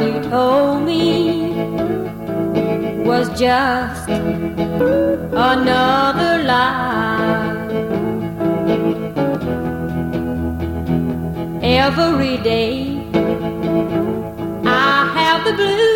you told me was just another lie. Every day I have the blues.